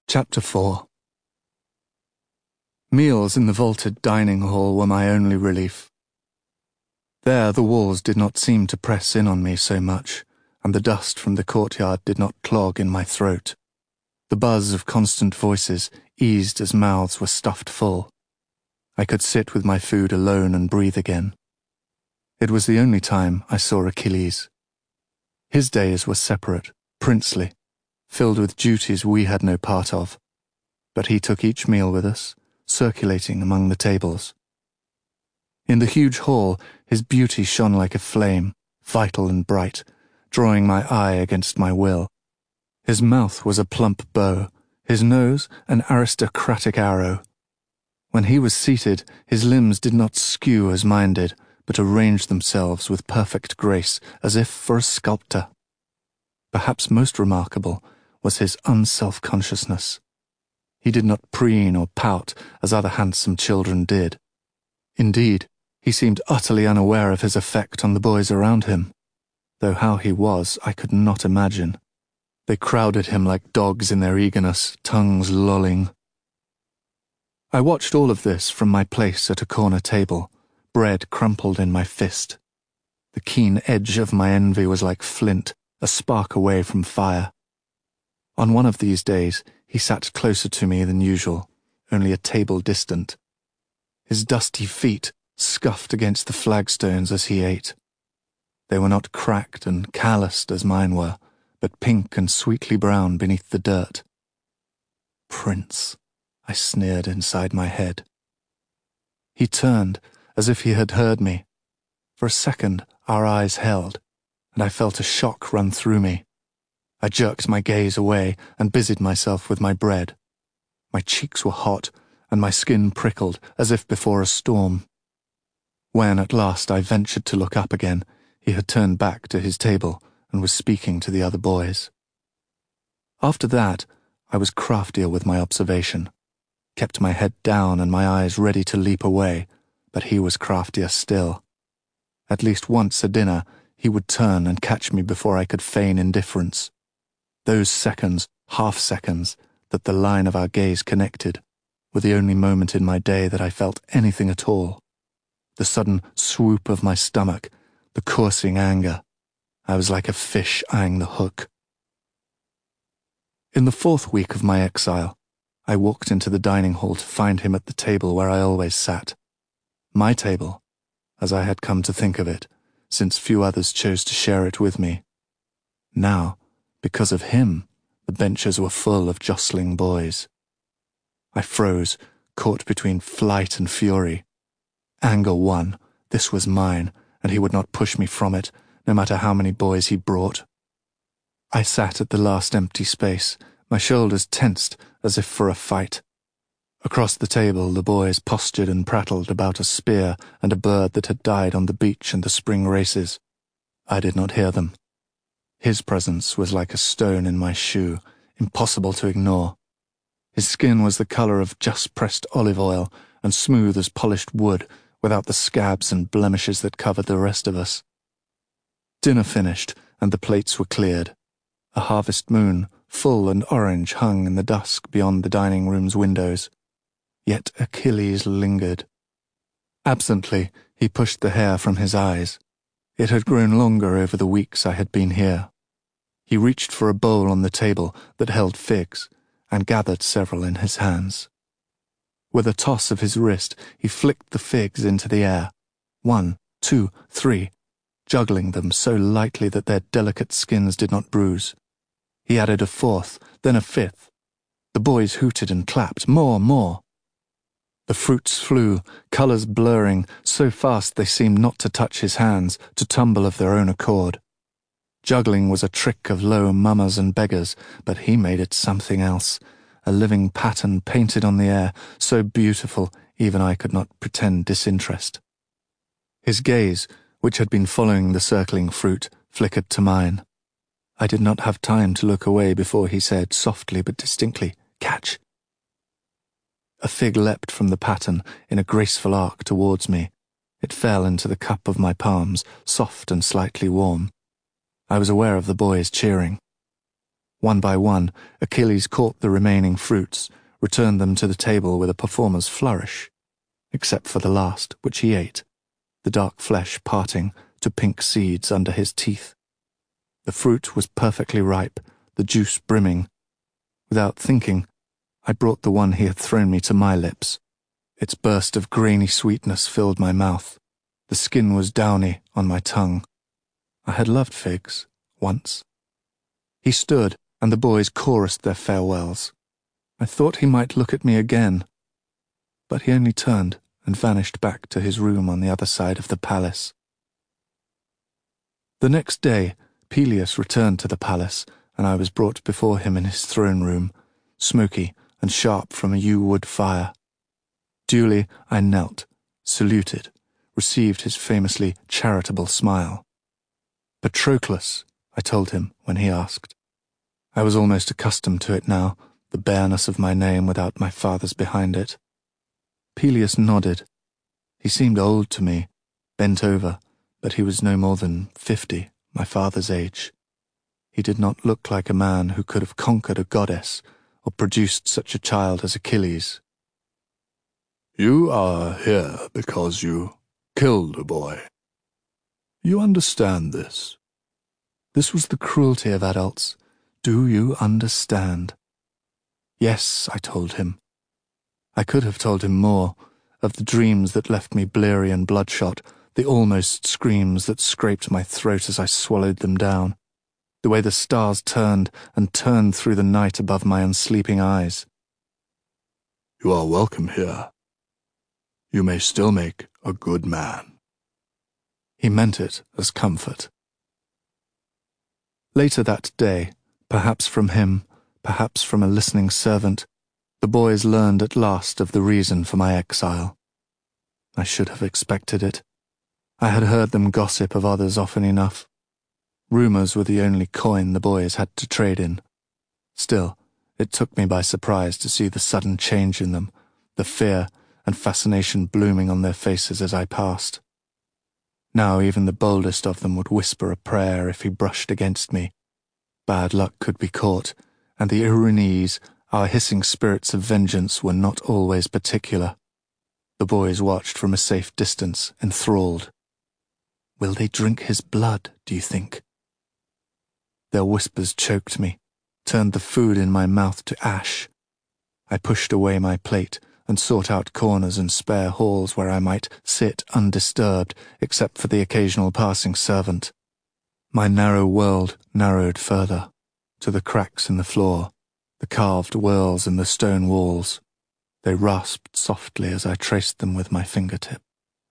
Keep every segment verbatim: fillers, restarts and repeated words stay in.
Chapter four. Meals in the vaulted dining hall were my only relief. There the walls did not seem to press in on me so much, and the dust from the courtyard did not clog in my throat. The buzz of constant voices eased as mouths were stuffed full. I could sit with my food alone and breathe again. It was the only time I saw Achilles. His days were separate, princely, filled with duties we had no part of, but he took each meal with us, circulating among the tables. In the huge hall, his beauty shone like a flame, vital and bright, drawing my eye against my will. His mouth was a plump bow, his nose an aristocratic arrow. When he was seated, his limbs did not skew as mine did, but arranged themselves with perfect grace, as if for a sculptor. Perhaps most remarkable was his unself-consciousness. He did not preen or pout as other handsome children did. Indeed, he seemed utterly unaware of his effect on the boys around him, though how he was I could not imagine. They crowded him like dogs in their eagerness, tongues lolling. I watched all of this from my place at a corner table, bread crumpled in my fist. The keen edge of my envy was like flint, a spark away from fire. On one of these days, he sat closer to me than usual, only a table distant. His dusty feet scuffed against the flagstones as he ate. They were not cracked and calloused as mine were, but pink and sweetly brown beneath the dirt. Prince, I sneered inside my head. He turned, as if he had heard me. For a second, our eyes held, and I felt a shock run through me. I jerked my gaze away and busied myself with my bread. My cheeks were hot, and my skin prickled as if before a storm. When at last I ventured to look up again, he had turned back to his table and was speaking to the other boys. After that, I was craftier with my observation, kept my head down and my eyes ready to leap away, but he was craftier still. At least once at dinner, he would turn and catch me before I could feign indifference. Those seconds, half-seconds, that the line of our gaze connected, were the only moment in my day that I felt anything at all. The sudden swoop of my stomach, the coursing anger. I was like a fish eyeing the hook. In the fourth week of my exile, I walked into the dining hall to find him at the table where I always sat. My table, as I had come to think of it, since few others chose to share it with me. Now, because of him, the benches were full of jostling boys. I froze, caught between flight and fury. Anger won. This was mine, and he would not push me from it, no matter how many boys he brought. I sat at the last empty space, my shoulders tensed as if for a fight. Across the table the boys postured and prattled about a spear and a bird that had died on the beach and the spring races. I did not hear them. His presence was like a stone in my shoe, impossible to ignore. His skin was the colour of just-pressed olive oil and smooth as polished wood, without the scabs and blemishes that covered the rest of us. Dinner finished, and the plates were cleared. A harvest moon, full and orange, hung in the dusk beyond the dining room's windows. Yet Achilles lingered. Absently, he pushed the hair from his eyes. It had grown longer over the weeks I had been here. He reached for a bowl on the table that held figs, and gathered several in his hands. With a toss of his wrist, he flicked the figs into the air. One, two, three, juggling them so lightly that their delicate skins did not bruise. He added a fourth, then a fifth. The boys hooted and clapped, more, more. The fruits flew, colours blurring, so fast they seemed not to touch his hands, to tumble of their own accord. Juggling was a trick of low mummers and beggars, but he made it something else, a living pattern painted on the air, so beautiful even I could not pretend disinterest. His gaze, which had been following the circling fruit, flickered to mine. I did not have time to look away before he said, softly but distinctly, "Catch!" A fig leapt from the pattern in a graceful arc towards me. It fell into the cup of my palms, soft and slightly warm. I was aware of the boys cheering. One by one, Achilles caught the remaining fruits, returned them to the table with a performer's flourish, except for the last, which he ate, the dark flesh parting to pink seeds under his teeth. The fruit was perfectly ripe, the juice brimming. Without thinking, I brought the one he had thrown me to my lips. Its burst of grainy sweetness filled my mouth. The skin was downy on my tongue. I had loved figs, once. He stood, and the boys chorused their farewells. I thought he might look at me again, but he only turned and vanished back to his room on the other side of the palace. The next day, Peleus returned to the palace, and I was brought before him in his throne room, smoky and sharp from a yew wood fire. Duly I knelt, saluted, received his famously charitable smile. Patroclus, I told him when he asked. I was almost accustomed to it now, the bareness of my name without my father's behind it. Peleus nodded. He seemed old to me, bent over, but he was no more than fifty, my father's age. He did not look like a man who could have conquered a goddess or produced such a child as Achilles. You are here because you killed a boy. You understand this? This was the cruelty of adults. Do you understand? Yes, I told him. I could have told him more, of the dreams that left me bleary and bloodshot, the almost screams that scraped my throat as I swallowed them down, the way the stars turned and turned through the night above my unsleeping eyes. You are welcome here. You may still make a good man. He meant it as comfort. Later that day, perhaps from him, perhaps from a listening servant, the boys learned at last of the reason for my exile. I should have expected it. I had heard them gossip of others often enough. Rumours were the only coin the boys had to trade in. Still, it took me by surprise to see the sudden change in them, the fear and fascination blooming on their faces as I passed. Now even the boldest of them would whisper a prayer if he brushed against me. Bad luck could be caught, and the Erinyes, our hissing spirits of vengeance, were not always particular. The boys watched from a safe distance, enthralled. Will they drink his blood, do you think? Their whispers choked me, turned the food in my mouth to ash. I pushed away my plate and sought out corners and spare halls where I might sit undisturbed except for the occasional passing servant. My narrow world narrowed further, to the cracks in the floor, the carved whorls in the stone walls. They rasped softly as I traced them with my fingertip.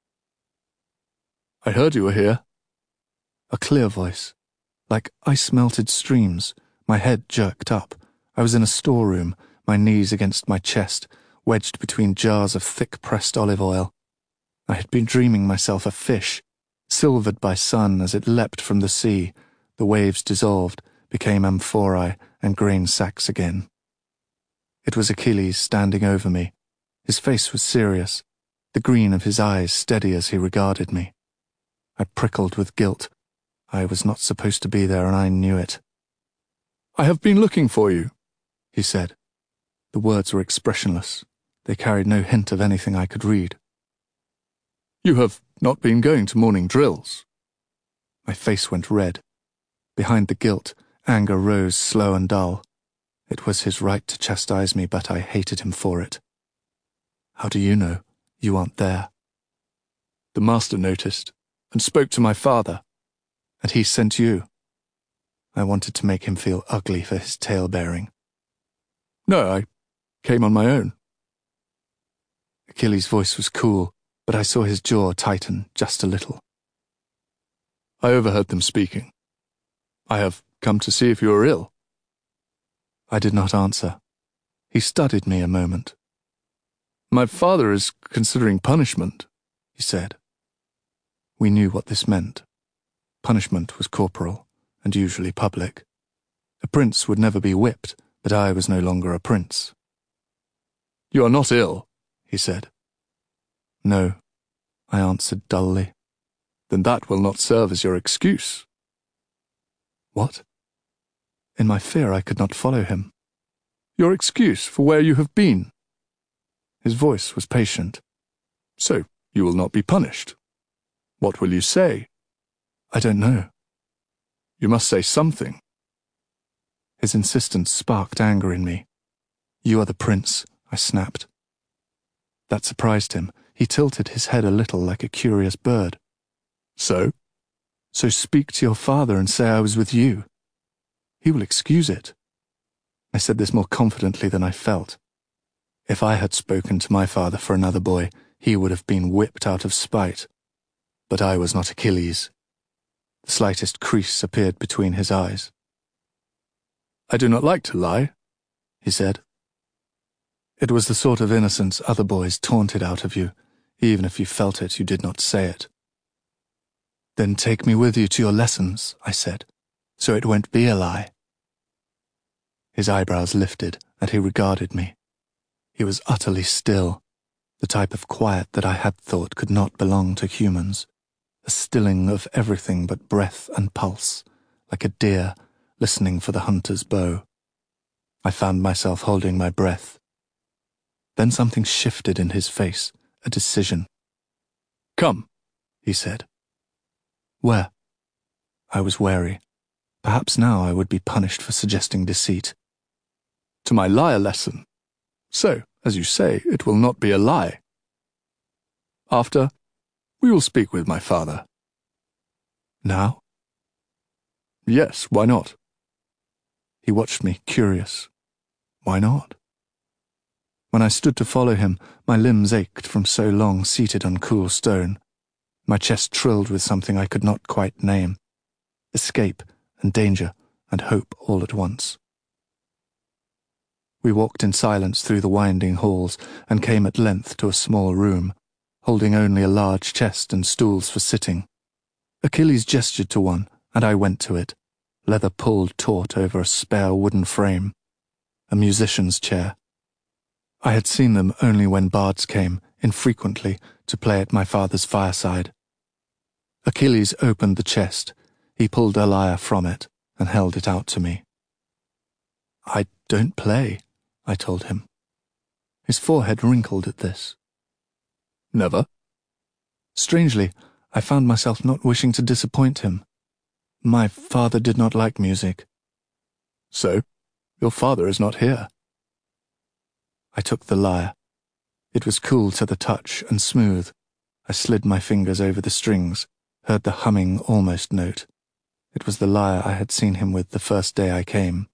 I heard you were here. A clear voice. Like ice-melted streams, my head jerked up. I was in a storeroom, my knees against my chest, wedged between jars of thick-pressed olive oil. I had been dreaming myself a fish, silvered by sun as it leapt from the sea. The waves dissolved, became amphorae and grain sacks again. It was Achilles standing over me. His face was serious, the green of his eyes steady as he regarded me. I prickled with guilt. I was not supposed to be there, and I knew it. I have been looking for you, he said. The words were expressionless. They carried no hint of anything I could read. You have not been going to morning drills. My face went red. Behind the guilt, anger rose slow and dull. It was his right to chastise me, but I hated him for it. How do you know? You aren't there. The master noticed, and spoke to my father. And he sent you. I wanted to make him feel ugly for his tale-bearing. No, I came on my own. Achilles' voice was cool, but I saw his jaw tighten just a little. I overheard them speaking. I have come to see if you are ill. I did not answer. He studied me a moment. My father is considering punishment, he said. We knew what this meant. Punishment was corporal, and usually public. A prince would never be whipped, but I was no longer a prince. You are not ill, he said. No, I answered dully. Then that will not serve as your excuse. What? In my fear I could not follow him. Your excuse for where you have been. His voice was patient. So, you will not be punished. What will you say? I don't know. You must say something. His insistence sparked anger in me. You are the prince, I snapped. That surprised him. He tilted his head a little like a curious bird. So? So speak to your father and say I was with you. He will excuse it. I said this more confidently than I felt. If I had spoken to my father for another boy, he would have been whipped out of spite. But I was not Achilles. The slightest crease appeared between his eyes. I do not like to lie, he said. It was the sort of innocence other boys taunted out of you. Even if you felt it, you did not say it. Then take me with you to your lessons, I said, so it won't be a lie. His eyebrows lifted, and he regarded me. He was utterly still, the type of quiet that I had thought could not belong to humans, a stilling of everything but breath and pulse, like a deer listening for the hunter's bow. I found myself holding my breath. Then something shifted in his face, a decision. Come, he said. Where? I was wary. Perhaps now I would be punished for suggesting deceit. To my lyre lesson. So, as you say, it will not be a lie. After, we will speak with my father. Now? Yes, why not? He watched me, curious. Why not? When I stood to follow him, my limbs ached from so long seated on cool stone. My chest trilled with something I could not quite name. Escape and danger and hope all at once. We walked in silence through the winding halls and came at length to a small room, holding only a large chest and stools for sitting. Achilles gestured to one, and I went to it, leather pulled taut over a spare wooden frame, a musician's chair. I had seen them only when bards came, infrequently, to play at my father's fireside. Achilles opened the chest. He pulled a lyre from it and held it out to me. I don't play, I told him. His forehead wrinkled at this. Never? Strangely, I found myself not wishing to disappoint him. My father did not like music. So, your father is not here. I took the lyre. It was cool to the touch and smooth. I slid my fingers over the strings, heard the humming almost note. It was the lyre I had seen him with the first day I came.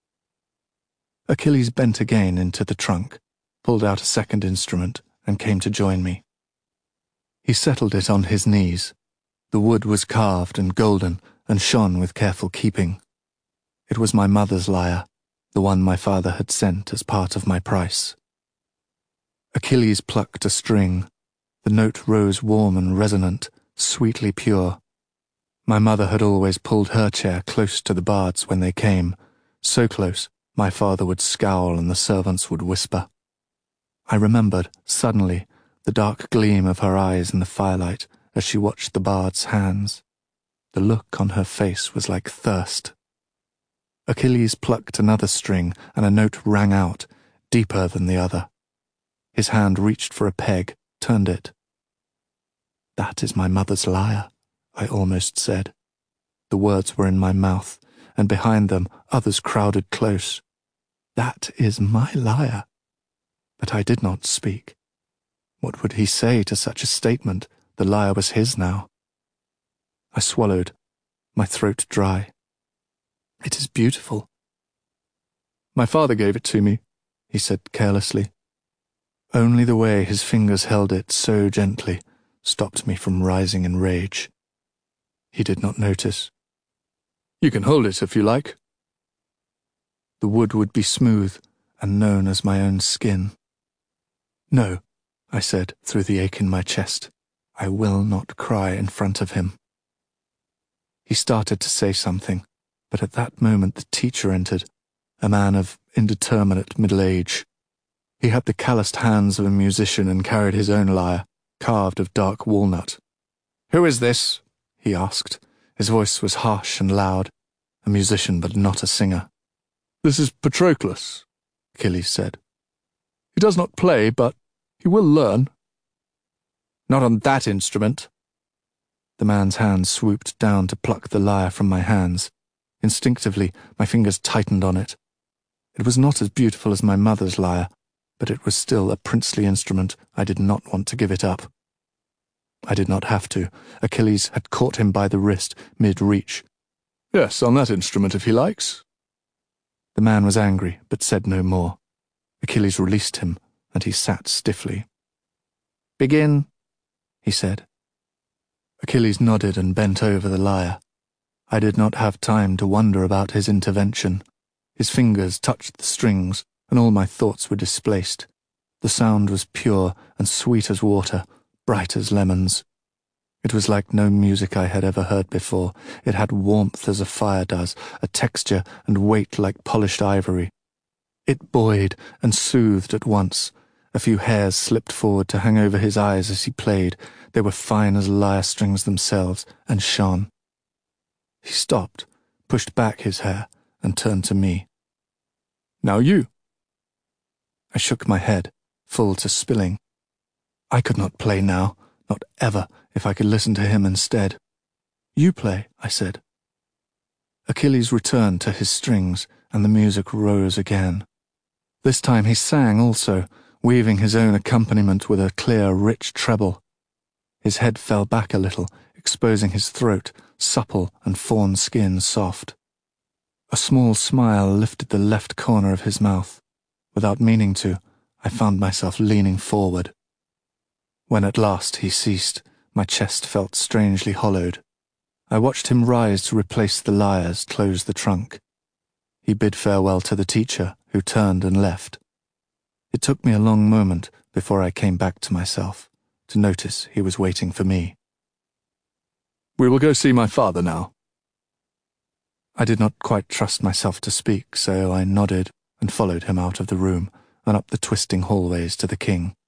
Achilles bent again into the trunk, pulled out a second instrument, and came to join me. He settled it on his knees. The wood was carved and golden and shone with careful keeping. It was my mother's lyre, the one my father had sent as part of my price. Achilles plucked a string. The note rose warm and resonant, sweetly pure. My mother had always pulled her chair close to the bards when they came, so close my father would scowl and the servants would whisper. I remembered, suddenly, the dark gleam of her eyes in the firelight as she watched the bard's hands. The look on her face was like thirst. Achilles plucked another string, and a note rang out, deeper than the other. His hand reached for a peg, turned it. That is my mother's lyre, I almost said. The words were in my mouth, and behind them others crowded close. That is my lyre. But I did not speak. What would he say to such a statement? The lyre was his now. I swallowed, my throat dry. It is beautiful. My father gave it to me, he said carelessly. Only the way his fingers held it so gently stopped me from rising in rage. He did not notice. You can hold it if you like. The wood would be smooth and known as my own skin. No, I said through the ache in my chest. I will not cry in front of him. He started to say something, but at that moment the teacher entered, a man of indeterminate middle age. He had the calloused hands of a musician and carried his own lyre, carved of dark walnut. "Who is this?" he asked. His voice was harsh and loud, a musician but not a singer. This is Patroclus, Achilles said. He does not play, but he will learn. Not on that instrument. The man's hand swooped down to pluck the lyre from my hands. Instinctively, my fingers tightened on it. It was not as beautiful as my mother's lyre, but it was still a princely instrument. I did not want to give it up. I did not have to. Achilles had caught him by the wrist, mid-reach. Yes, on that instrument if he likes. The man was angry, but said no more. Achilles released him, and he sat stiffly. Begin, he said. Achilles nodded and bent over the lyre. I did not have time to wonder about his intervention. His fingers touched the strings, and all my thoughts were displaced. The sound was pure and sweet as water, bright as lemons. It was like no music I had ever heard before. It had warmth as a fire does, a texture and weight like polished ivory. It buoyed and soothed at once. A few hairs slipped forward to hang over his eyes as he played. They were fine as lyre strings themselves, and shone. He stopped, pushed back his hair, and turned to me. Now you. I shook my head, full to spilling. I could not play now, not ever, if I could listen to him instead. You play, I said. Achilles returned to his strings, and the music rose again. This time he sang also, weaving his own accompaniment with a clear, rich treble. His head fell back a little, exposing his throat, supple and fawn skin soft. A small smile lifted the left corner of his mouth. Without meaning to, I found myself leaning forward. When at last he ceased, my chest felt strangely hollowed. I watched him rise to replace the lyres, close the trunk. He bid farewell to the teacher, who turned and left. It took me a long moment before I came back to myself, to notice he was waiting for me. We will go see my father now. I did not quite trust myself to speak, so I nodded and followed him out of the room and up the twisting hallways to the king.